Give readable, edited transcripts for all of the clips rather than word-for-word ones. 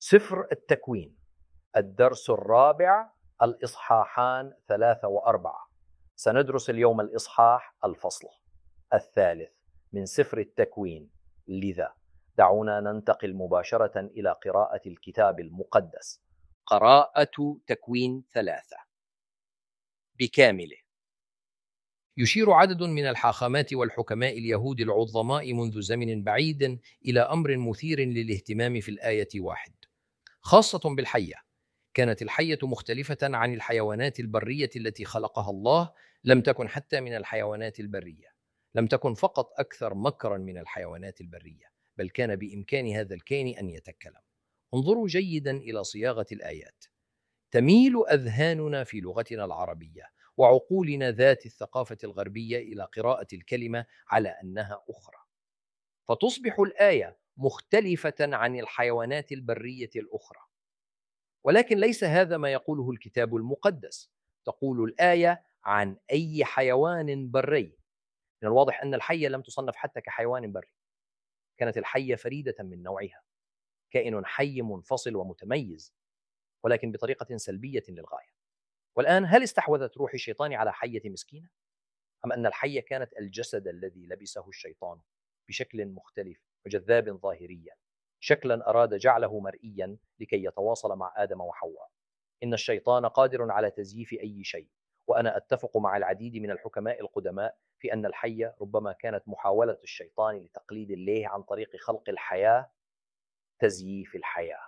سفر التكوين، الدرس الرابع، الإصحاحان 3 و4. سندرس اليوم الإصحاح الفصل الثالث من سفر التكوين. لذا دعونا ننتقل مباشرة إلى قراءة الكتاب المقدس. قراءة تكوين 3 بكامله. يشير عدد من الحاخامات والحكماء اليهود العظماء منذ زمن بعيد إلى أمر مثير للاهتمام في الآية 1، خاصة بالحية. كانت الحية مختلفة عن الحيوانات البرية التي خلقها الله، لم تكن حتى من الحيوانات البرية، لم تكن فقط أكثر مكرا من الحيوانات البرية، بل كان بإمكان هذا الكائن أن يتكلم. انظروا جيدا إلى صياغة الآيات. تميل أذهاننا في لغتنا العربية وعقولنا ذات الثقافة الغربية إلى قراءة الكلمة على أنها أخرى، فتصبح الآية مختلفة عن الحيوانات البرية الأخرى. ولكن ليس هذا ما يقوله الكتاب المقدس. تقول الآية عن أي حيوان بري. من الواضح أن الحية لم تصنف حتى كحيوان بري، كانت الحية فريدة من نوعها، كائن حي منفصل ومتميز، ولكن بطريقة سلبية للغاية. والآن هل استحوذت روح الشيطان على حية مسكينة؟ أم أن الحية كانت الجسد الذي لبسه الشيطان بشكل مختلف وجذاب ظاهريا، شكلا أراد جعله مرئيا لكي يتواصل مع آدم وحواء؟ إن الشيطان قادر على تزييف أي شيء، وأنا أتفق مع العديد من الحكماء القدماء في أن الحية ربما كانت محاولة الشيطان لتقليد الله عن طريق خلق الحياة، تزييف الحياة.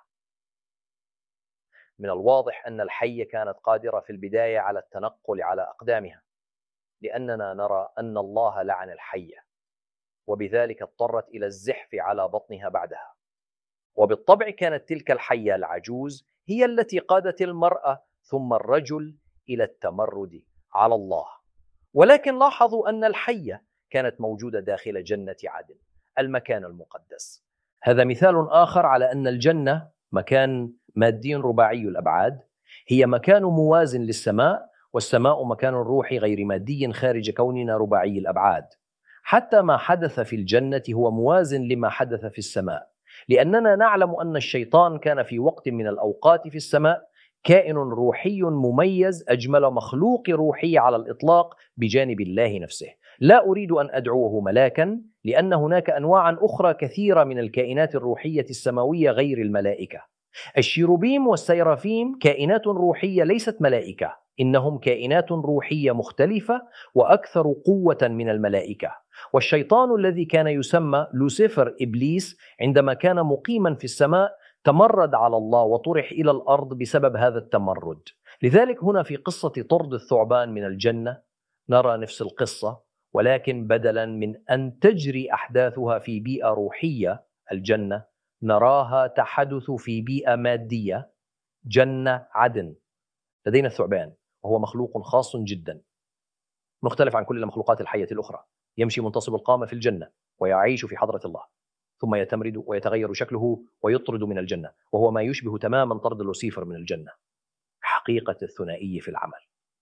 من الواضح أن الحية كانت قادرة في البداية على التنقل على أقدامها، لأننا نرى أن الله لعن الحية، وبذلك اضطرت إلى الزحف على بطنها بعدها. وبالطبع كانت تلك الحية العجوز هي التي قادت المرأة ثم الرجل إلى التمرد على الله. ولكن لاحظوا أن الحية كانت موجودة داخل جنة عدن، المكان المقدس. هذا مثال آخر على أن الجنة مكان مادي رباعي الأبعاد، هي مكان موازن للسماء، والسماء مكان روحي غير مادي خارج كوننا رباعي الأبعاد. حتى ما حدث في الجنة هو موازن لما حدث في السماء، لأننا نعلم أن الشيطان كان في وقت من الأوقات في السماء كائن روحي مميز، أجمل مخلوق روحي على الإطلاق بجانب الله نفسه. لا أريد أن أدعوه ملاكا، لأن هناك أنواع أخرى كثيرة من الكائنات الروحية السماوية غير الملائكة. الشيروبيم والسيرافيم كائنات روحية ليست ملائكة، إنهم كائنات روحية مختلفة وأكثر قوة من الملائكة. والشيطان الذي كان يسمى لوسيفر إبليس عندما كان مقيما في السماء تمرد على الله وطرح إلى الأرض بسبب هذا التمرد. لذلك هنا في قصة طرد الثعبان من الجنة نرى نفس القصة، ولكن بدلا من أن تجري أحداثها في بيئة روحية الجنة، نراها تحدث في بيئة مادية، جنة عدن. لدينا الثعبان وهو مخلوق خاص جدا مختلف عن كل المخلوقات الحية الأخرى، يمشي منتصب القامة في الجنة ويعيش في حضرة الله، ثم يتمرد ويتغير شكله ويطرد من الجنة، وهو ما يشبه تماما طرد لوسيفر من الجنة. حقيقة الثنائي في العمل.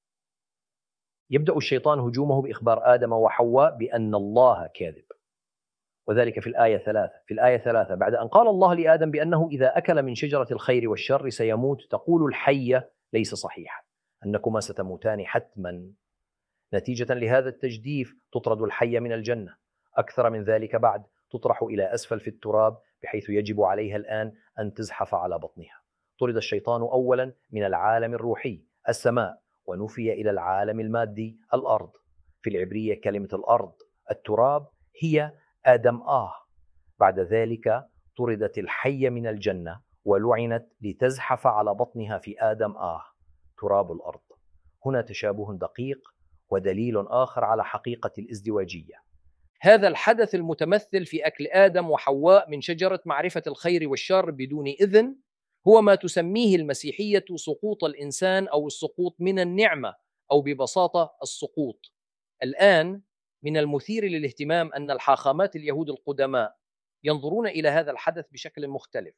يبدأ الشيطان هجومه بإخبار آدم وحواء بأن الله كاذب، وذلك في الآية 3. في الآية 3 بعد أن قال الله لآدم بأنه إذا أكل من شجرة الخير والشر سيموت، تقول الحية ليس صحيحا، أنكما ستموتان حتما. نتيجة لهذا التجديف تطرد الحية من الجنة. أكثر من ذلك بعد، تطرح إلى أسفل في التراب، بحيث يجب عليها الآن أن تزحف على بطنها. طرد الشيطان أولا من العالم الروحي السماء، ونفي إلى العالم المادي الأرض. في العبرية كلمة الأرض التراب هي آدم بعد ذلك طردت الحية من الجنة ولعنت لتزحف على بطنها في آدم تراب الأرض. هنا تشابه دقيق ودليل آخر على حقيقة الازدواجية. هذا الحدث المتمثل في أكل آدم وحواء من شجرة معرفة الخير والشر بدون إذن هو ما تسميه المسيحية سقوط الإنسان، أو السقوط من النعمة، أو ببساطة السقوط. الآن من المثير للاهتمام أن الحاخامات اليهود القدماء ينظرون إلى هذا الحدث بشكل مختلف،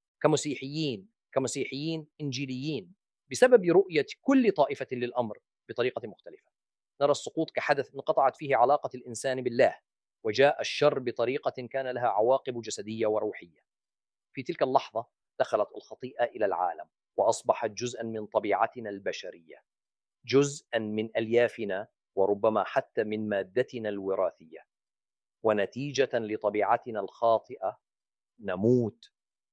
كمسيحيين إنجيليين، بسبب رؤية كل طائفة للأمر بطريقة مختلفة. نرى السقوط كحدث انقطعت فيه علاقة الإنسان بالله، وجاء الشر بطريقة كان لها عواقب جسدية وروحية. في تلك اللحظة دخلت الخطيئة إلى العالم وأصبحت جزءا من طبيعتنا البشرية، جزءا من أليافنا، وربما حتى من مادتنا الوراثية. ونتيجة لطبيعتنا الخاطئة نموت،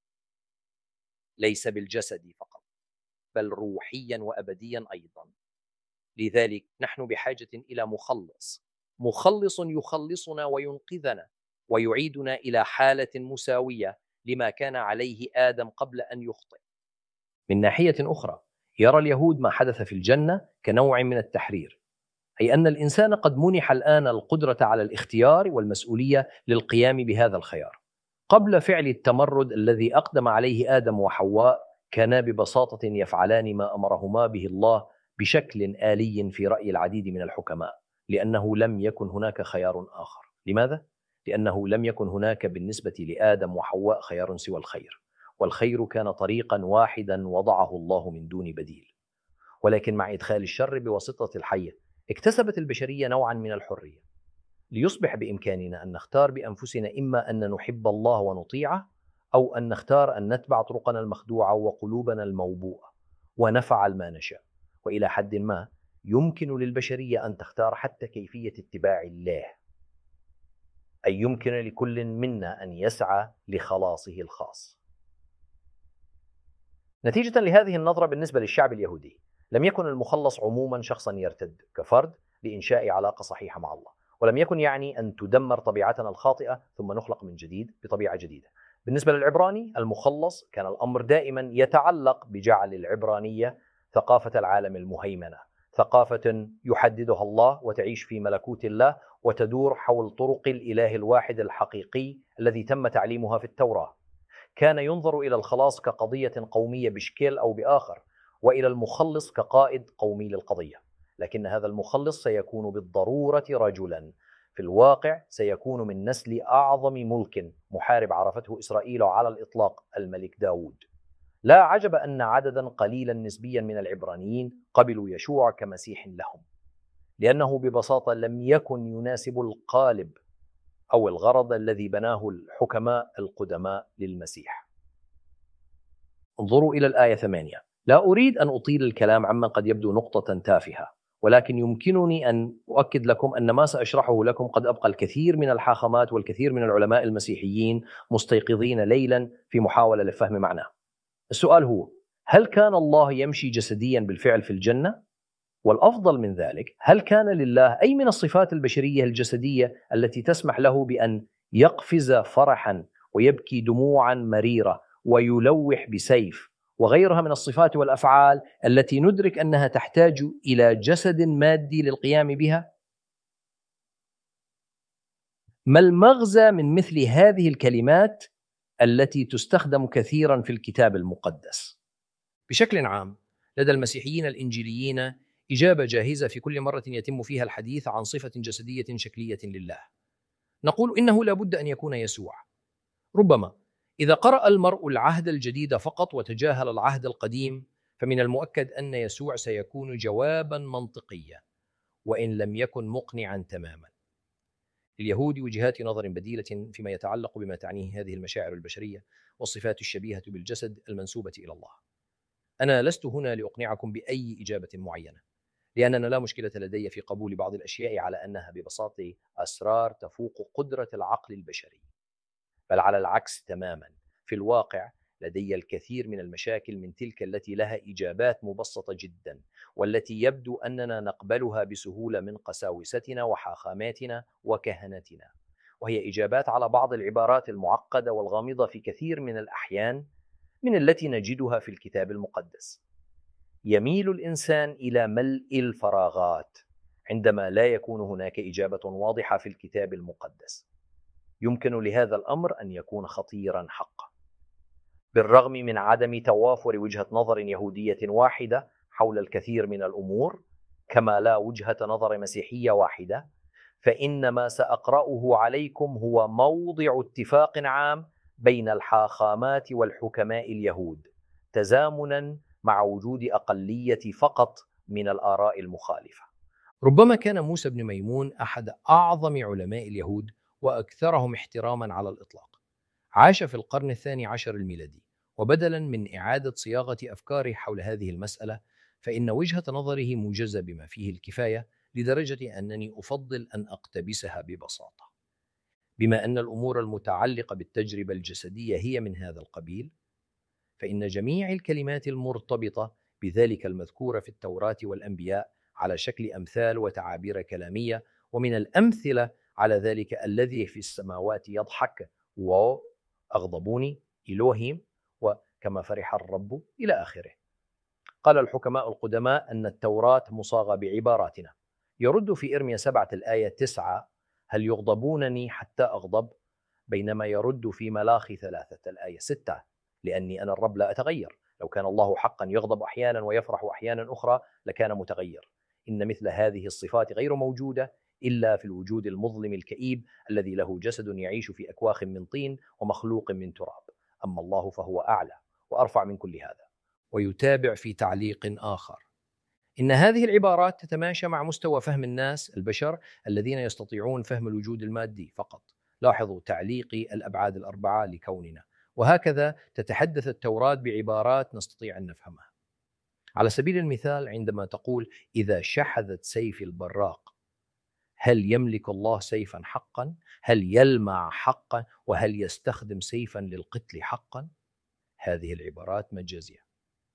ليس بالجسد فقط بل روحيا وأبديا أيضا. لذلك نحن بحاجة إلى مخلص يخلصنا وينقذنا ويعيدنا إلى حالة مساوية لما كان عليه آدم قبل أن يخطئ. من ناحية أخرى يرى اليهود ما حدث في الجنة كنوع من التحرير، أي أن الإنسان قد منح الآن القدرة على الاختيار والمسؤولية للقيام بهذا الخيار. قبل فعل التمرد الذي أقدم عليه آدم وحواء كانا ببساطة يفعلان ما أمرهما به الله بشكل آلي في رأي العديد من الحكماء، لأنه لم يكن هناك خيار آخر. لماذا؟ لأنه لم يكن هناك بالنسبة لآدم وحواء خيار سوى الخير، والخير كان طريقا واحدا وضعه الله من دون بديل. ولكن مع إدخال الشر بواسطة الحية اكتسبت البشرية نوعا من الحرية، ليصبح بإمكاننا أن نختار بأنفسنا إما أن نحب الله ونطيعه، أو أن نختار أن نتبع طرقنا المخدوعة وقلوبنا الموبوءة ونفعل ما نشاء. وإلى حد ما يمكن للبشرية أن تختار حتى كيفية اتباع الله، أي يمكن لكل منا أن يسعى لخلاصه الخاص. نتيجة لهذه النظرة بالنسبة للشعب اليهودي، لم يكن المخلص عموما شخصا يرتد كفرد لإنشاء علاقة صحيحة مع الله، ولم يكن يعني أن تدمر طبيعتنا الخاطئة ثم نخلق من جديد بطبيعة جديدة. بالنسبة للعبراني المخلص كان الأمر دائما يتعلق بجعل العبرانية ثقافة العالم المهيمنة، ثقافة يحددها الله وتعيش في ملكوت الله وتدور حول طرق الإله الواحد الحقيقي الذي تم تعليمها في التوراة. كان ينظر إلى الخلاص كقضية قومية بشكل أو بآخر، وإلى المخلص كقائد قومي للقضية، لكن هذا المخلص سيكون بالضرورة رجلا، في الواقع سيكون من نسل أعظم ملك محارب عرفته إسرائيل على الإطلاق، الملك داود. لا عجب أن عددا قليلا نسبيا من العبرانيين قبلوا يشوع كمسيح لهم، لأنه ببساطة لم يكن يناسب القالب أو الغرض الذي بناه الحكماء القدماء للمسيح. انظروا إلى الآية 8. لا أريد أن أطيل الكلام عمن قد يبدو نقطة تافهة، ولكن يمكنني أن أؤكد لكم أن ما سأشرحه لكم قد أبقى الكثير من الحاخامات والكثير من العلماء المسيحيين مستيقظين ليلا في محاولة لفهم معناه. السؤال هو: هل كان الله يمشي جسديا بالفعل في الجنة؟ والأفضل من ذلك، هل كان لله أي من الصفات البشرية الجسدية التي تسمح له بأن يقفز فرحا ويبكي دموعا مريرة ويلوح بسيف وغيرها من الصفات والأفعال التي ندرك أنها تحتاج إلى جسد مادي للقيام بها؟ ما المغزى من مثل هذه الكلمات التي تستخدم كثيرا في الكتاب المقدس؟ بشكل عام لدى المسيحيين الإنجيليين إجابة جاهزة في كل مرة يتم فيها الحديث عن صفة جسدية شكلية لله. نقول إنه لا بد أن يكون يسوع. ربما إذا قرأ المرء العهد الجديد فقط وتجاهل العهد القديم، فمن المؤكد أن يسوع سيكون جوابا منطقيا وإن لم يكن مقنعا تماما. لليهود وجهات نظر بديلة فيما يتعلق بما تعنيه هذه المشاعر البشرية والصفات الشبيهة بالجسد المنسوبة إلى الله. أنا لست هنا لأقنعكم بأي إجابة معينة، لأننا لا مشكلة لدي في قبول بعض الأشياء على أنها ببساطة أسرار تفوق قدرة العقل البشري، بل على العكس تماما. في الواقع لدي الكثير من المشاكل من تلك التي لها إجابات مبسطة جدا، والتي يبدو أننا نقبلها بسهولة من قساوستنا وحاخاماتنا وكهنتنا، وهي إجابات على بعض العبارات المعقدة والغامضة في كثير من الأحيان من التي نجدها في الكتاب المقدس. يميل الإنسان إلى ملء الفراغات عندما لا يكون هناك إجابة واضحة في الكتاب المقدس. يمكن لهذا الأمر أن يكون خطيرا حقا. بالرغم من عدم توافر وجهة نظر يهودية واحدة حول الكثير من الأمور، كما لا وجهة نظر مسيحية واحدة، فإن ما سأقرأه عليكم هو موضع اتفاق عام بين الحاخامات والحكماء اليهود، تزامنا مع وجود أقلية فقط من الآراء المخالفة. ربما كان موسى بن ميمون أحد أعظم علماء اليهود وأكثرهم احتراما على الإطلاق. عاش في القرن 12 الميلادي، وبدلا من إعادة صياغة أفكاره حول هذه المسألة، فإن وجهة نظره موجزة بما فيه الكفاية، لدرجة أنني أفضل أن أقتبسها ببساطة. بما أن الأمور المتعلقة بالتجربة الجسدية هي من هذا القبيل، فإن جميع الكلمات المرتبطة بذلك المذكور في التوراة والأنبياء على شكل أمثال وتعابير كلامية، ومن الأمثلة على ذلك الذي في السماوات يضحك، وأغضبوني إلهيم، وكما فرح الرب إلى آخره. قال الحكماء القدماء أن التوراة مصاغة بعباراتنا. يرد في إرميا 7 الآية 9: هل يغضبونني حتى أغضب؟ بينما يرد في ملاخي 3 الآية 6: لأني أنا الرب لا أتغير. لو كان الله حقا يغضب أحيانا ويفرح أحيانا أخرى لكان متغير. إن مثل هذه الصفات غير موجودة إلا في الوجود المظلم الكئيب الذي له جسد يعيش في أكواخ من طين ومخلوق من تراب. أما الله فهو أعلى وأرفع من كل هذا. ويتابع في تعليق آخر: إن هذه العبارات تتماشى مع مستوى فهم الناس البشر الذين يستطيعون فهم الوجود المادي فقط. لاحظوا تعليقي الأبعاد الأربعة لكوننا. وهكذا تتحدث التوراة بعبارات نستطيع أن نفهمها. على سبيل المثال، عندما تقول: إذا شحذت سيف البراق، هل يملك الله سيفا حقا؟ هل يلمع حقا؟ وهل يستخدم سيفا للقتل حقا؟ هذه العبارات مجازية،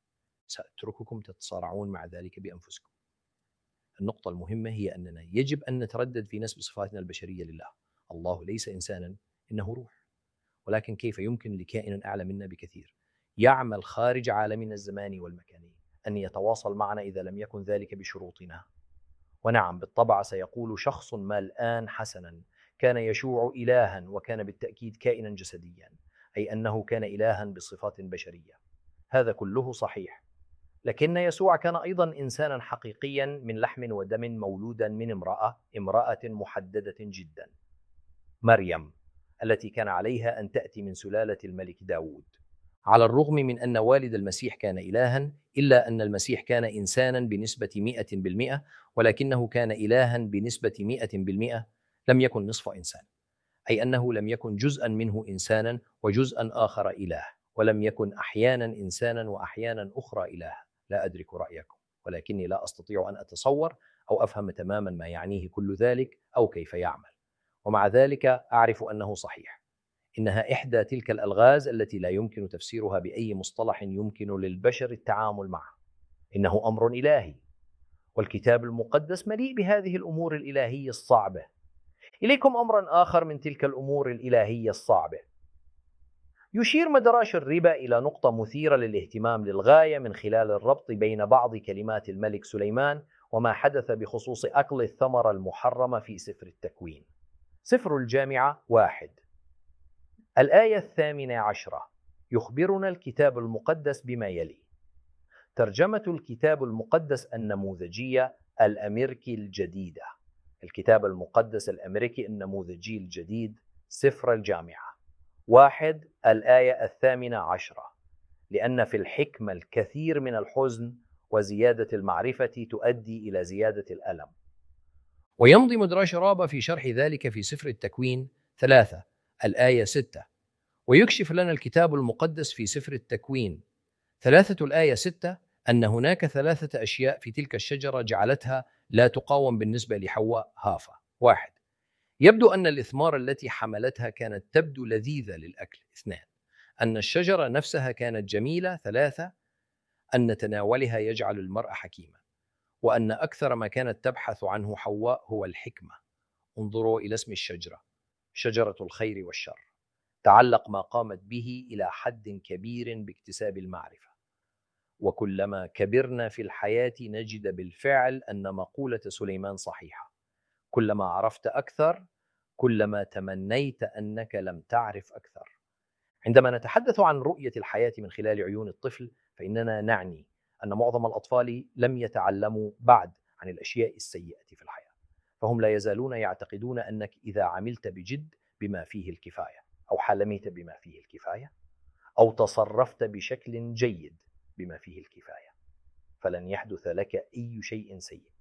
سأترككم تتصارعون مع ذلك بأنفسكم. النقطة المهمة هي أننا يجب أن نتردد في نسب صفاتنا البشرية لله. الله ليس إنسانا، إنه روح. ولكن كيف يمكن لكائن أعلى منا بكثير يعمل خارج عالمنا الزماني والمكاني أن يتواصل معنا إذا لم يكن ذلك بشروطنا؟ ونعم، بالطبع سيقول شخص ما الآن: حسنا، كان يشوع إلها، وكان بالتأكيد كائنا جسديا، أي أنه كان إلها بصفات بشرية. هذا كله صحيح، لكن يسوع كان أيضا إنسانا حقيقيا من لحم ودم، مولودا من امرأة محددة جدا، مريم، التي كان عليها أن تأتي من سلالة الملك داود. على الرغم من أن والد المسيح كان إلها، إلا أن المسيح كان إنسانا بنسبة 100%، ولكنه كان إلها بنسبة 100%. لم يكن نصف إنسان، أي أنه لم يكن جزءا منه إنسانا وجزءا آخر إله، ولم يكن أحيانا إنسانا وأحيانا أخرى إله. لا أدرك رأيكم، ولكني لا أستطيع أن أتصور أو أفهم تماما ما يعنيه كل ذلك أو كيف يعمل. ومع ذلك أعرف أنه صحيح. إنها إحدى تلك الألغاز التي لا يمكن تفسيرها بأي مصطلح يمكن للبشر التعامل معه. إنه أمر إلهي، والكتاب المقدس مليء بهذه الأمور الإلهية الصعبة. إليكم أمرا آخر من تلك الأمور الإلهية الصعبة. يشير مدراش الربا إلى نقطة مثيرة للاهتمام للغاية من خلال الربط بين بعض كلمات الملك سليمان وما حدث بخصوص أكل الثمرة المحرمة في سفر التكوين. سفر الجامعة 1 الآية 18 يخبرنا الكتاب المقدس بما يلي. ترجمة الكتاب المقدس النموذجية الأمريكي الجديدة. الكتاب المقدس الأمريكي النموذجي الجديد، سفر الجامعة 1 الآية 18: لأن في الحكمة الكثير من الحزن، وزيادة المعرفة تؤدي إلى زيادة الألم. ويمضي مدراش رابا في شرح ذلك في سفر التكوين 3 الآية 6، ويكشف لنا الكتاب المقدس في سفر التكوين 3 الآية 6 أن هناك 3 أشياء في تلك الشجرة جعلتها لا تقاوم بالنسبة لحواء هافة. 1 يبدو أن الإثمار التي حملتها كانت تبدو لذيذة للأكل. 2 أن الشجرة نفسها كانت جميلة. 3 أن تناولها يجعل المرء حكيما، وأن أكثر ما كانت تبحث عنه حواء هو الحكمة. انظروا إلى اسم الشجرة، شجرة الخير والشر. تعلق ما قامت به إلى حد كبير باكتساب المعرفة، وكلما كبرنا في الحياة نجد بالفعل أن مقولة سليمان صحيحة: كلما عرفت أكثر كلما تمنيت أنك لم تعرف أكثر. عندما نتحدث عن رؤية الحياة من خلال عيون الطفل، فإننا نعني أن معظم الأطفال لم يتعلموا بعد عن الأشياء السيئة في الحياة، فهم لا يزالون يعتقدون أنك إذا عملت بجد بما فيه الكفاية، أو حلمت بما فيه الكفاية، أو تصرفت بشكل جيد بما فيه الكفاية، فلن يحدث لك أي شيء سيء.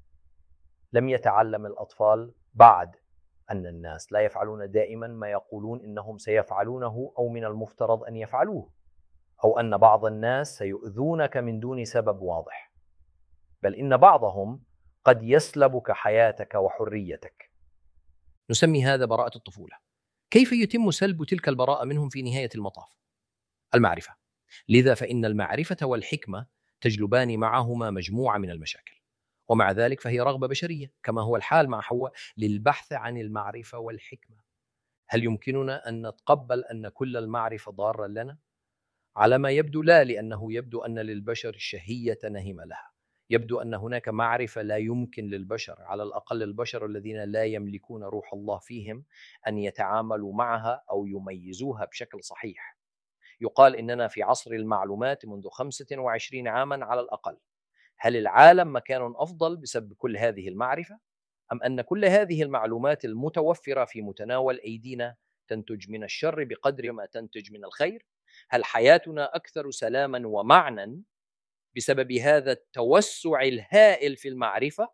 لم يتعلم الأطفال بعد أن الناس لا يفعلون دائما ما يقولون إنهم سيفعلونه أو من المفترض أن يفعلوه، أو أن بعض الناس سيؤذونك من دون سبب واضح، بل إن بعضهم قد يسلبك حياتك وحريتك. نسمي هذا براءة الطفولة. كيف يتم سلب تلك البراءة منهم في نهاية المطاف؟ المعرفة. لذا فإن المعرفة والحكمة تجلبان معهما مجموعة من المشاكل، ومع ذلك فهي رغبة بشرية كما هو الحال مع حواء للبحث عن المعرفة والحكمة. هل يمكننا أن نتقبل أن كل المعرفة ضارة لنا؟ على ما يبدو لا، لأنه يبدو أن للبشر شهية نهم لها. يبدو أن هناك معرفة لا يمكن للبشر، على الأقل البشر الذين لا يملكون روح الله فيهم، أن يتعاملوا معها أو يميزوها بشكل صحيح. يقال إننا في عصر المعلومات منذ 25 عاما على الأقل. هل العالم مكان أفضل بسبب كل هذه المعرفة؟ أم أن كل هذه المعلومات المتوفرة في متناول أيدينا تنتج من الشر بقدر ما تنتج من الخير؟ هل حياتنا أكثر سلاما ومعنى بسبب هذا التوسع الهائل في المعرفة؟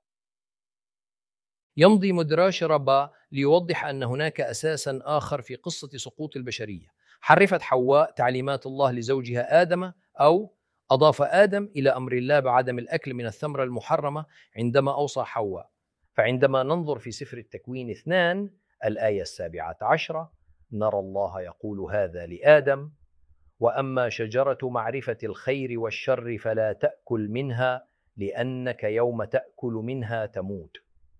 يمضي مدراش ربا ليوضح أن هناك أساسا آخر في قصة سقوط البشرية. حرفت حواء تعليمات الله لزوجها آدم، أو أضاف آدم إلى أمر الله بعدم الأكل من الثمرة المحرمة عندما أوصى حواء. فعندما ننظر في سفر التكوين 2 الآية 17 نرى الله يقول هذا لآدم: وأما شجرة معرفة الخير والشر فلا تأكل منها لأنك يوم تأكل منها تموت.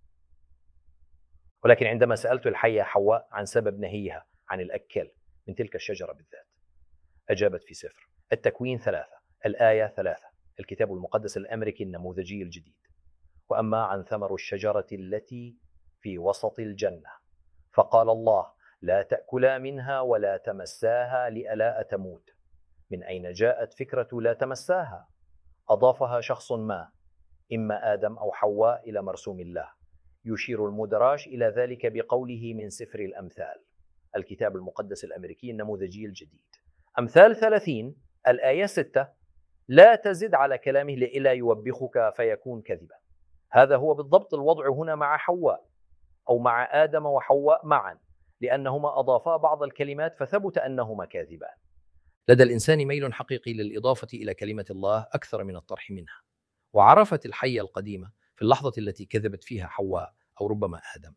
ولكن عندما سألت الحية حواء عن سبب نهيها عن الأكل من تلك الشجرة بالذات، أجابت في سفر التكوين 3 الآية 3 الكتاب المقدس الأمريكي النموذجي الجديد: وأما عن ثمر الشجرة التي في وسط الجنة فقال الله: لا تأكلا منها ولا تمساها لئلا تموت. من أين جاءت فكرة لا تمساها؟ أضافها شخص ما، إما آدم أو حواء، إلى مرسوم الله. يشير المدراش إلى ذلك بقوله من سفر الأمثال الكتاب المقدس الأمريكي النموذجي الجديد، أمثال 30 الآية 6: لا تزد على كلامه لئلا يوبخك فيكون كذبا. هذا هو بالضبط الوضع هنا مع حواء، أو مع آدم وحواء معا، لأنهما أضافا بعض الكلمات فثبت أنهما كاذبان. لدى الإنسان ميل حقيقي للإضافة إلى كلمة الله أكثر من الطرح منها. وعرفت الحية القديمة في اللحظة التي كذبت فيها حواء أو ربما آدم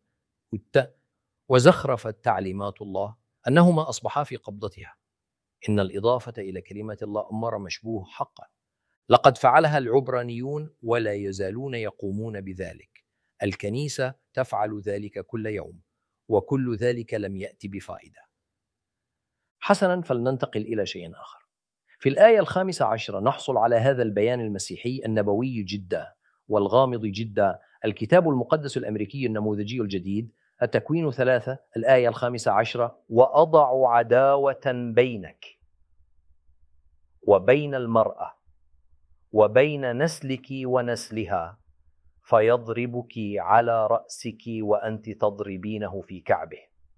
وزخرفت تعليمات الله أنهما أصبحا في قبضتها. إن الإضافة إلى كلمة الله أمر مشبوه حقا. لقد فعلها العبرانيون ولا يزالون يقومون بذلك. الكنيسة تفعل ذلك كل يوم، وكل ذلك لم يأتي بفائدة. حسنا، فلننتقل إلى شيء آخر. في الآية 15 نحصل على هذا البيان المسيحي النبوي جدا والغامض جدا، الكتاب المقدس الأمريكي النموذجي الجديد، التكوين 3 الآية 15: وأضع عداوة بينك وبين المرأة وبين نسلك ونسلها فيضربك على رأسك وأنت تضربينه في كعبه.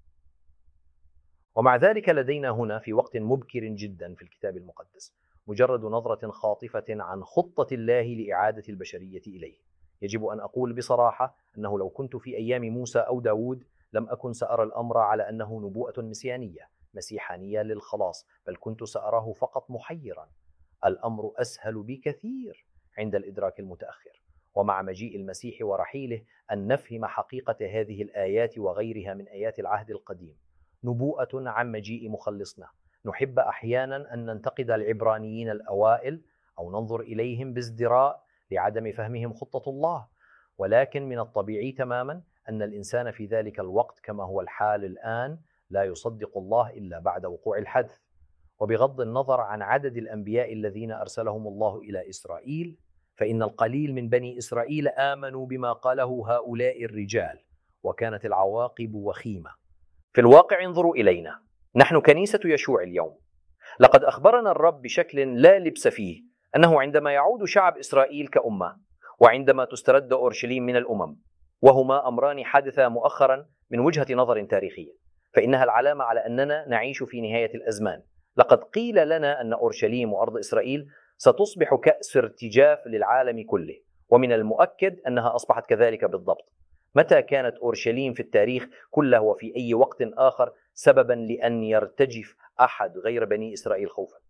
ومع ذلك لدينا هنا في وقت مبكر جدا في الكتاب المقدس مجرد نظرة خاطفة عن خطة الله لإعادة البشرية إليه. يجب أن أقول بصراحة أنه لو كنت في أيام موسى أو داود لم أكن سأرى الأمر على أنه نبوءة مسيانية مسيحانية للخلاص، بل كنت سأراه فقط محيرا. الأمر أسهل بكثير عند الإدراك المتأخر، ومع مجيء المسيح ورحيله، أن نفهم حقيقة هذه الآيات وغيرها من آيات العهد القديم. نبوءة عن مجيء مخلصنا. نحب أحيانا أن ننتقد العبرانيين الأوائل أو ننظر إليهم بازدراء لعدم فهمهم خطة الله، ولكن من الطبيعي تماما أن الإنسان في ذلك الوقت كما هو الحال الآن لا يصدق الله إلا بعد وقوع الحدث. وبغض النظر عن عدد الأنبياء الذين أرسلهم الله إلى إسرائيل، فإن القليل من بني إسرائيل آمنوا بما قاله هؤلاء الرجال، وكانت العواقب وخيمة. في الواقع انظروا إلينا، نحن كنيسة يشوع اليوم. لقد أخبرنا الرب بشكل لا لبس فيه أنه عندما يعود شعب إسرائيل كأمة، وعندما تسترد أورشليم من الأمم، وهما أمران حدثا مؤخرا من وجهة نظر تاريخية، فإنها العلامة على أننا نعيش في نهاية الأزمان. لقد قيل لنا أن أورشليم وأرض إسرائيل ستصبح كأس ارتجاف للعالم كله، ومن المؤكد أنها أصبحت كذلك بالضبط. متى كانت أورشليم في التاريخ كله وفي أي وقت آخر سببا لأن يرتجف أحد غير بني إسرائيل خوفا؟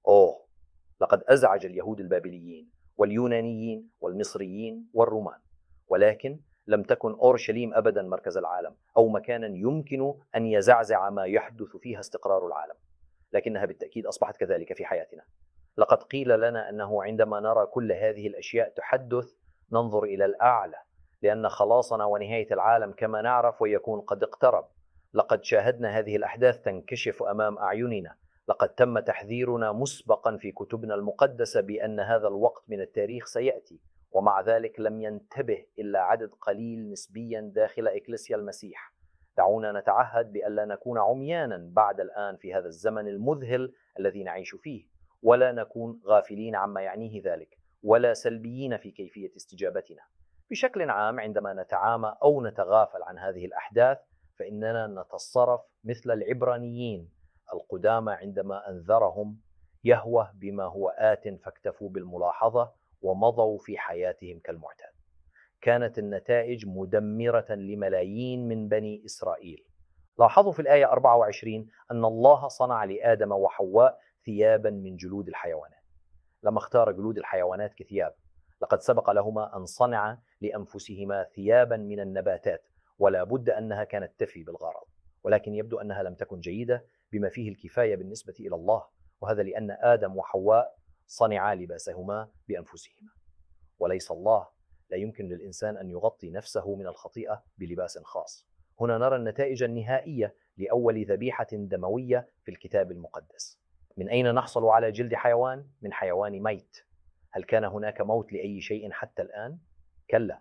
لقد أزعج اليهود البابليين واليونانيين والمصريين والرومان، ولكن لم تكن أورشليم أبدا مركز العالم أو مكانا يمكن أن يزعزع ما يحدث فيها استقرار العالم، لكنها بالتأكيد أصبحت كذلك في حياتنا. لقد قيل لنا أنه عندما نرى كل هذه الأشياء تحدث ننظر إلى الأعلى، لأن خلاصنا ونهاية العالم كما نعرف ويكون قد اقترب. لقد شاهدنا هذه الأحداث تنكشف أمام أعيننا. لقد تم تحذيرنا مسبقا في كتبنا المقدسة بأن هذا الوقت من التاريخ سيأتي، ومع ذلك لم ينتبه إلا عدد قليل نسبيا داخل إكليسيا المسيح. دعونا نتعهد بألا نكون عميانا بعد الآن في هذا الزمن المذهل الذي نعيش فيه، ولا نكون غافلين عما يعنيه ذلك، ولا سلبيين في كيفية استجابتنا. بشكل عام عندما نتعامى أو نتغافل عن هذه الأحداث فإننا نتصرف مثل العبرانيين القدامى عندما أنذرهم يهوه بما هو آت فاكتفوا بالملاحظة ومضوا في حياتهم كالمعتاد. كانت النتائج مدمرة لملايين من بني إسرائيل. لاحظوا في الآية 24 أن الله صنع لآدم وحواء ثيابا من جلود الحيوانات. لما اختار جلود الحيوانات كثياب، لقد سبق لهما أن صنع لأنفسهما ثيابا من النباتات، ولا بد أنها كانت تفي بالغرض، ولكن يبدو أنها لم تكن جيدة بما فيه الكفاية بالنسبة إلى الله، وهذا لأن آدم وحواء صنعا لباسهما بأنفسهما، وليس الله. لا يمكن للإنسان أن يغطي نفسه من الخطيئة بلباس خاص. هنا نرى النتائج النهائية لأول ذبيحة دموية في الكتاب المقدس. من أين نحصل على جلد حيوان؟ من حيوان ميت. هل كان هناك موت لأي شيء حتى الآن؟ كلا.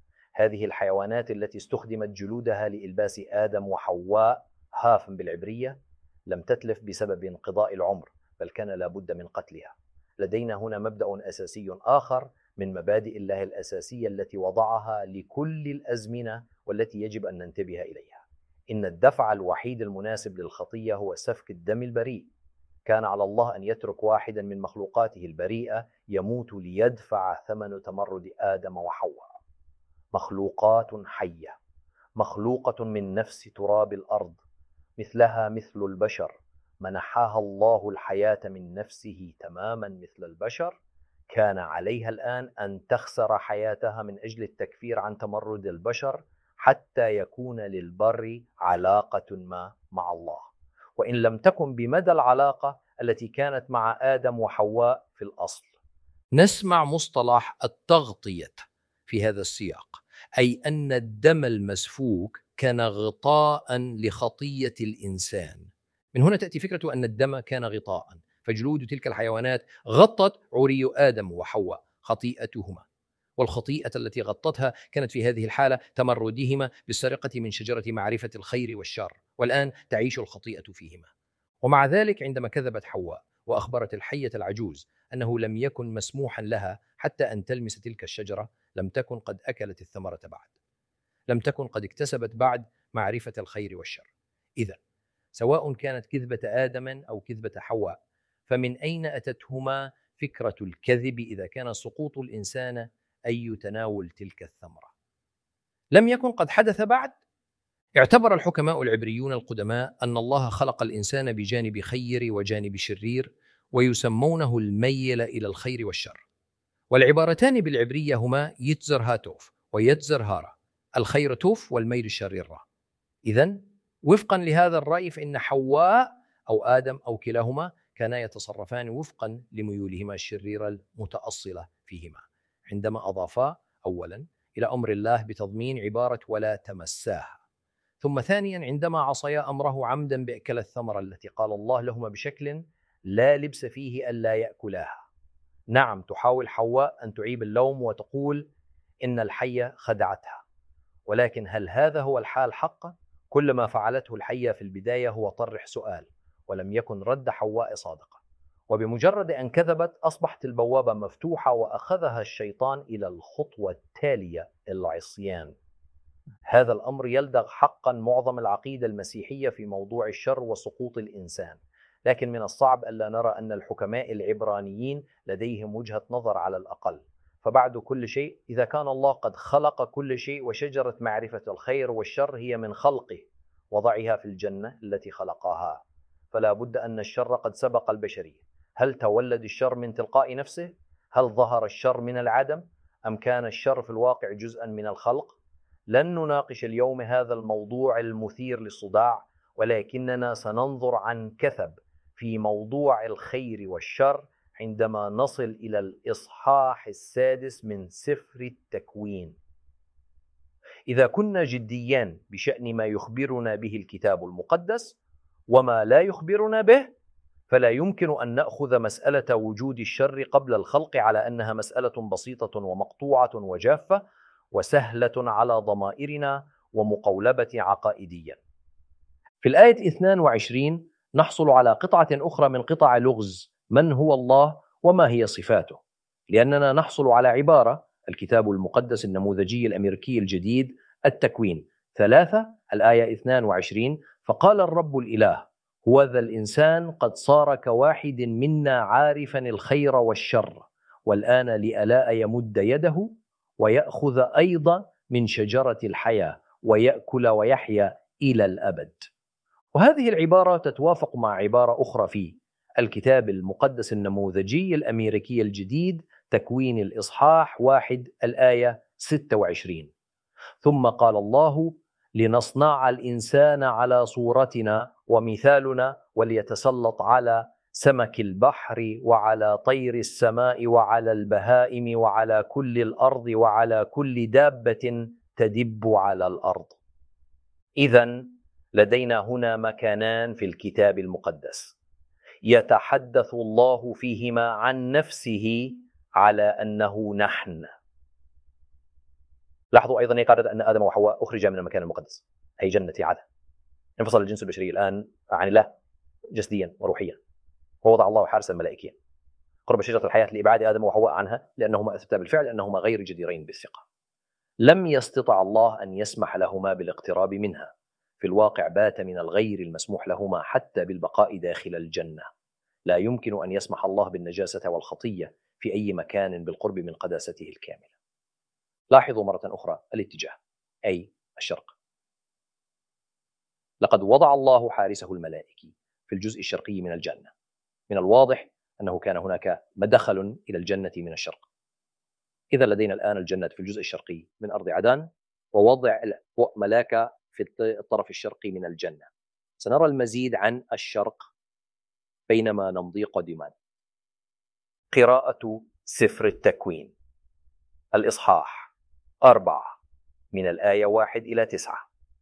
هذه الحيوانات التي استخدمت جلودها لإلباس آدم وحواء هافن بالعبرية لم تتلف بسبب انقضاء العمر، بل كان لابد من قتلها. لدينا هنا مبدأ أساسي آخر من مبادئ الله الأساسية التي وضعها لكل الأزمنة والتي يجب أن ننتبه إليها. إن الدفع الوحيد المناسب للخطية هو سفك الدم البريء. كان على الله أن يترك واحدا من مخلوقاته البريئة يموت ليدفع ثمن تمرد آدم وحواء. مخلوقات حية، مخلوقة من نفس تراب الأرض، مثلها مثل البشر، منحها الله الحياة من نفسه تماما مثل البشر. كان عليها الآن أن تخسر حياتها من أجل التكفير عن تمرد البشر حتى يكون للبر علاقة ما مع الله، وإن لم تكن بمدى العلاقة التي كانت مع آدم وحواء في الأصل. نسمع مصطلح التغطية في هذا السياق، أي أن الدم المسفوك كان غطاء لخطية الإنسان. من هنا تأتي فكرة أن الدم كان غطاء، فجلود تلك الحيوانات غطت عري آدم وحواء خطيئتهما، والخطيئة التي غطتها كانت في هذه الحالة تمردهما بالسرقة من شجرة معرفة الخير والشر، والآن تعيش الخطيئة فيهما. ومع ذلك عندما كذبت حواء وأخبرت الحية العجوز أنه لم يكن مسموحا لها حتى أن تلمس تلك الشجرة، لم تكن قد أكلت الثمرة بعد، لم تكن قد اكتسبت بعد معرفة الخير والشر. إذن سواء كانت كذبة آدم أو كذبة حواء، فمن أين أتتهما فكرة الكذب إذا كان سقوط الإنسان أن يتناول تلك الثمرة؟ لم يكن قد حدث بعد. اعتبر الحكماء العبريون القدماء أن الله خلق الإنسان بجانب خير وجانب شرير، ويسمونه الميل إلى الخير والشر. والعبارتان بالعبرية هما يتزر هاتوف ويتزر هارا، الخير توف والميل الشرير را. إذن وفقا لهذا الرأي فإن حواء أو آدم أو كلاهما كانا يتصرفان وفقا لميولهما الشريرة المتأصلة فيهما، عندما أضافا أولا إلى أمر الله بتضمين عبارة ولا تمساها، ثم ثانيا عندما عصيا أمره عمدا بأكل الثمرة التي قال الله لهما بشكل لا لبس فيه ألا يأكلاها. نعم، تحاول حواء أن تعيب اللوم وتقول إن الحية خدعتها، ولكن هل هذا هو الحال حقا؟ كل ما فعلته الحية في البداية هو طرح سؤال، ولم يكن رد حواء صادقا، وبمجرد أن كذبت أصبحت البوابة مفتوحة وأخذها الشيطان إلى الخطوة التالية، العصيان. هذا الأمر يلدغ حقا معظم العقيدة المسيحية في موضوع الشر وسقوط الإنسان، لكن من الصعب ألا نرى أن الحكماء العبرانيين لديهم وجهة نظر على الأقل. فبعد كل شيء، إذا كان الله قد خلق كل شيء وشجرة معرفة الخير والشر هي من خلقه وضعها في الجنة التي خلقها، فلا بد أن الشر قد سبق البشرية. هل تولد الشر من تلقاء نفسه؟ هل ظهر الشر من العدم؟ أم كان الشر في الواقع جزءا من الخلق؟ لن نناقش اليوم هذا الموضوع المثير للصداع، ولكننا سننظر عن كثب في موضوع الخير والشر عندما نصل إلى الإصحاح 6 من سفر التكوين. إذا كنا جديان بشأن ما يخبرنا به الكتاب المقدس وما لا يخبرنا به، فلا يمكن أن نأخذ مسألة وجود الشر قبل الخلق على أنها مسألة بسيطة ومقطوعة وجافة وسهلة على ضمائرنا ومقولبة عقائديا. في الآية 22 نحصل على قطعة أخرى من قطع لغز من هو الله وما هي صفاته، لأننا نحصل على عبارة الكتاب المقدس النموذجي الأمريكي الجديد التكوين 3 الآية 22: فقال الرب الإله هو ذا الإنسان قد صار كواحد منا عارفا الخير والشر، والآن لألاء يمد يده ويأخذ أيضا من شجرة الحياة ويأكل ويحيا إلى الأبد. وهذه العبارة تتوافق مع عبارة أخرى في الكتاب المقدس النموذجي الأمريكي الجديد تكوين الإصحاح 1 الآية 26: ثم قال الله لنصنع الإنسان على صورتنا ومثالنا وليتسلط على سمك البحر وعلى طير السماء وعلى البهائم وعلى كل الأرض وعلى كل دابة تدب على الأرض. إذن لدينا هنا مكانان في الكتاب المقدس يتحدث الله فيهما عن نفسه على أنه نحن. لاحظوا أيضا هي قالت أن آدم وحواء أخرجا من المكان المقدس أي جنة عدن. انفصل الجنس البشري الآن عن الله جسديا وروحيا، ووضع الله حارسا ملائكيا قرب شجرة الحياة لإبعاد آدم وحواء عنها لأنهما أثبتا بالفعل أنهما غير جديرين بالثقة. لم يستطع الله أن يسمح لهما بالاقتراب منها، في الواقع بات من الغير المسموح لهما حتى بالبقاء داخل الجنة. لا يمكن أن يسمح الله بالنجاسة والخطية في أي مكان بالقرب من قداسته الكاملة. لاحظوا مرة أخرى الاتجاه أي الشرق. لقد وضع الله حارسه الملائكي في الجزء الشرقي من الجنة. من الواضح أنه كان هناك مدخل إلى الجنة من الشرق. إذا لدينا الآن الجنة في الجزء الشرقي من أرض عدن ووضع ملاك في الطرف الشرقي من الجنة. سنرى المزيد عن الشرق بينما نمضي قدما. قراءة سفر التكوين الإصحاح 4 من الآية 1 إلى 9.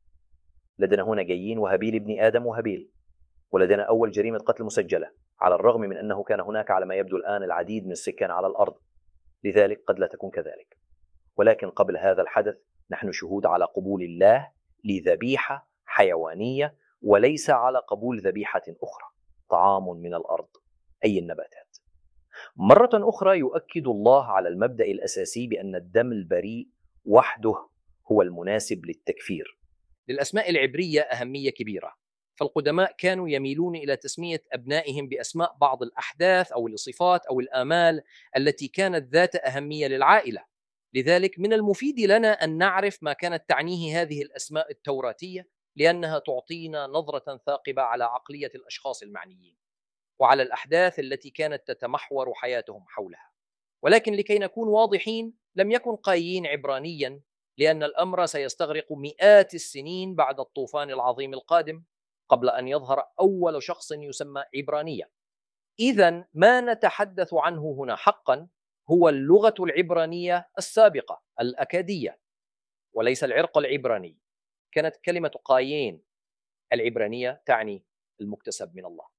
لدينا هنا جايين وهابيل ابن آدم وهابيل، ولدينا أول جريمة قتل مسجلة، على الرغم من أنه كان هناك على ما يبدو الآن العديد من السكان على الأرض، لذلك قد لا تكون كذلك. ولكن قبل هذا الحدث نحن شهود على قبول الله لذبيحة حيوانية، وليس على قبول ذبيحة أخرى طعام من الأرض أي النباتات. مرة أخرى يؤكد الله على المبدأ الأساسي بأن الدم البريء وحده هو المناسب للتكفير. للأسماء العبرية أهمية كبيرة، فالقدماء كانوا يميلون إلى تسمية أبنائهم بأسماء بعض الأحداث أو الصفات أو الآمال التي كانت ذات أهمية للعائلة. لذلك من المفيد لنا أن نعرف ما كانت تعنيه هذه الأسماء التوراتية، لأنها تعطينا نظرة ثاقبة على عقلية الأشخاص المعنيين وعلى الأحداث التي كانت تتمحور حياتهم حولها. ولكن لكي نكون واضحين، لم يكن قايين عبرانيا، لأن الأمر سيستغرق مئات السنين بعد الطوفان العظيم القادم قبل أن يظهر أول شخص يسمى عبرانية. إذن ما نتحدث عنه هنا حقا هو اللغة العبرانية السابقة الأكادية، وليس العرق العبراني. كانت كلمة قايين العبرانية تعني المكتسب من الله.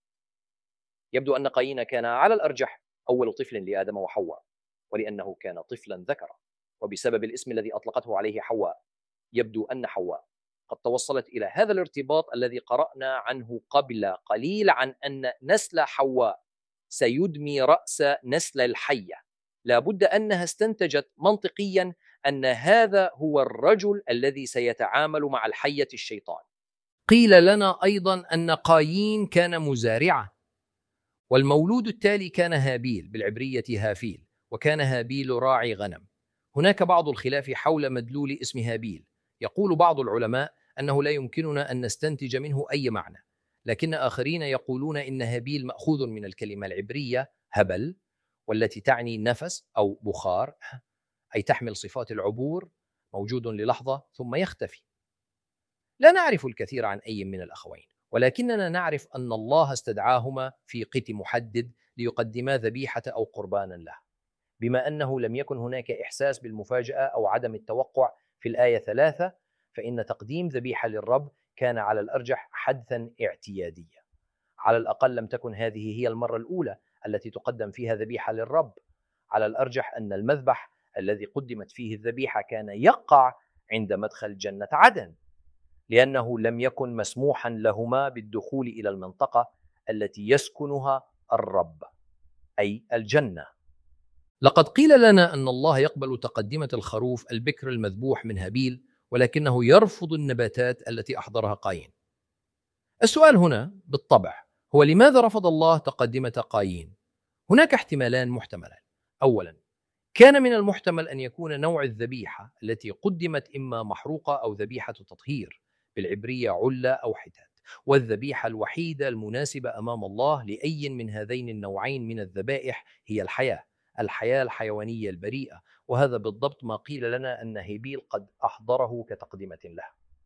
يبدو أن قايين كان على الأرجح أول طفل لآدم وحواء، ولأنه كان طفلا ذكرا، وبسبب الاسم الذي أطلقته عليه حواء يبدو أن حواء قد توصلت إلى هذا الارتباط الذي قرأنا عنه قبل قليل عن أن نسل حواء سيدمي رأس نسل الحية. لابد أنها استنتجت منطقيا أن هذا هو الرجل الذي سيتعامل مع الحية الشيطان. قيل لنا أيضا أن قايين كان مزارعا، والمولود التالي كان هابيل، بالعبرية هافيل، وكان هابيل راعي غنم. هناك بعض الخلاف حول مدلول اسم هابيل. يقول بعض العلماء أنه لا يمكننا أن نستنتج منه أي معنى، لكن آخرين يقولون إن هابيل مأخوذ من الكلمة العبرية هبل، والتي تعني نفس أو بخار، أي تحمل صفات العبور، موجود للحظة ثم يختفي. لا نعرف الكثير عن أي من الأخوين، ولكننا نعرف أن الله استدعاهما في قت محدد ليقدما ذبيحة أو قربانا له. بما أنه لم يكن هناك إحساس بالمفاجأة أو عدم التوقع في الآية 3، فإن تقديم ذبيحة للرب كان على الأرجح حدثا اعتياديا. على الأقل لم تكن هذه هي المرة الأولى التي تقدم فيها ذبيحة للرب. على الأرجح أن المذبح الذي قدمت فيه الذبيحة كان يقع عند مدخل جنة عدن، لأنه لم يكن مسموحا لهما بالدخول إلى المنطقة التي يسكنها الرب، أي الجنة. لقد قيل لنا أن الله يقبل تقدمة الخروف البكر المذبوح من هابيل، ولكنه يرفض النباتات التي أحضرها قايين. السؤال هنا بالطبع هو: لماذا رفض الله تقدمة قايين؟ هناك احتمالان محتملان. أولا، كان من المحتمل أن يكون نوع الذبيحة التي قدمت إما محروقة أو ذبيحة تطهير، بالعبرية علة أو حتات، والذبيحة الوحيدة المناسبة أمام الله لأي من هذين النوعين من الذبائح هي الحياة الحيوانية البريئة. وهذا بالضبط ما قيل لنا أن هابيل قد أحضره كتقدمة له.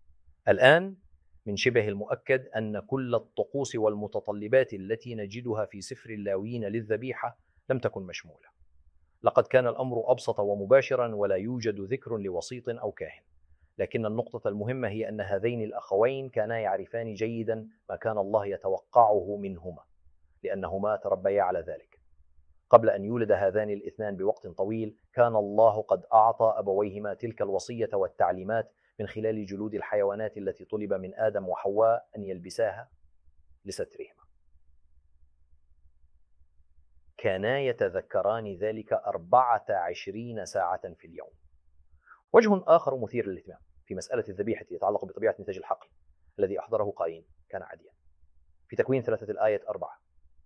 الآن من شبه المؤكد أن كل الطقوس والمتطلبات التي نجدها في سفر اللاويين للذبيحة لم تكن مشمولة. لقد كان الأمر أبسط ومباشرا، ولا يوجد ذكر لوسيط أو كاهن. لكن النقطة المهمة هي أن هذين الأخوين كانا يعرفان جيدا ما كان الله يتوقعه منهما، لأنهما تربيا على ذلك. قبل أن يولد هذان الاثنان بوقت طويل، كان الله قد أعطى أبويهما تلك الوصية والتعليمات من خلال جلود الحيوانات التي طلب من آدم وحواء أن يلبساها لسترهما. كانا يتذكران ذلك 24 ساعة في اليوم. وجه آخر مثير للاهتمام في مسألة الذبيحة يتعلق بطبيعة نتاج الحقل الذي أحضره قايين كان عاديا. في تكوين 3 الآية 4: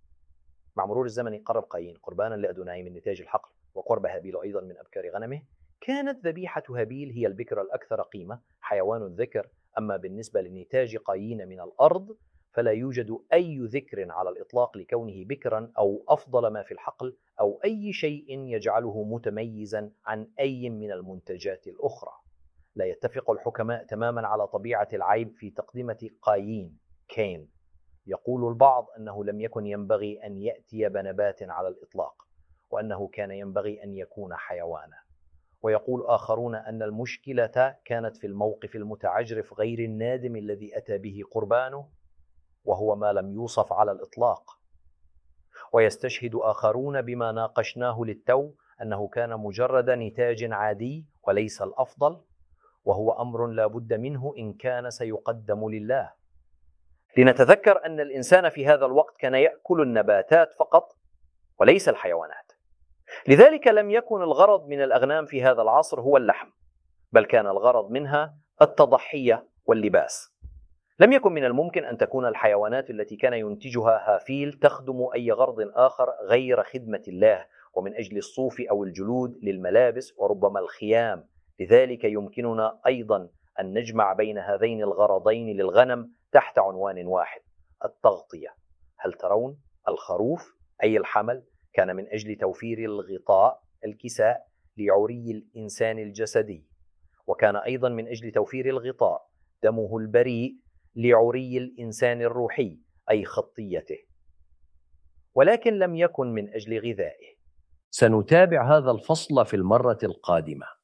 مع مرور الزمن قرب قايين قربانا لأدوناي من نتاج الحقل، وقرب هابيل أيضا من أبكار غنمه. كانت ذبيحة هابيل هي البكر الأكثر قيمة، حيوان ذكر. أما بالنسبة لنتاج قايين من الأرض فلا يوجد أي ذكر على الإطلاق لكونه بكرا أو أفضل ما في الحقل أو أي شيء يجعله متميزا عن أي من المنتجات الأخرى. لا يتفق الحكماء تماما على طبيعة العيب في تقدمة قايين كين. يقول البعض أنه لم يكن ينبغي أن يأتي بنبات على الإطلاق، وأنه كان ينبغي أن يكون حيوانا. ويقول آخرون أن المشكلة كانت في الموقف المتعجرف غير النادم الذي أتى به قربانه، وهو ما لم يوصف على الإطلاق. ويستشهد آخرون بما ناقشناه للتو أنه كان مجرد نتاج عادي وليس الأفضل، وهو أمر لا بد منه إن كان سيقدم لله. لنتذكر أن الإنسان في هذا الوقت كان يأكل النباتات فقط وليس الحيوانات. لذلك لم يكن الغرض من الأغنام في هذا العصر هو اللحم، بل كان الغرض منها التضحية واللباس. لم يكن من الممكن أن تكون الحيوانات التي كان ينتجها هافيل تخدم أي غرض آخر غير خدمة الله، ومن أجل الصوف أو الجلود للملابس وربما الخيام. لذلك يمكننا أيضا أن نجمع بين هذين الغرضين للغنم تحت عنوان واحد: التغطية. هل ترون؟ الخروف أي الحمل كان من أجل توفير الغطاء الكساء لعري الإنسان الجسدي، وكان أيضا من أجل توفير الغطاء دمه البريء لعري الإنسان الروحي أي خطيته، ولكن لم يكن من أجل غذائه. سنتابع هذا الفصل في المرة القادمة.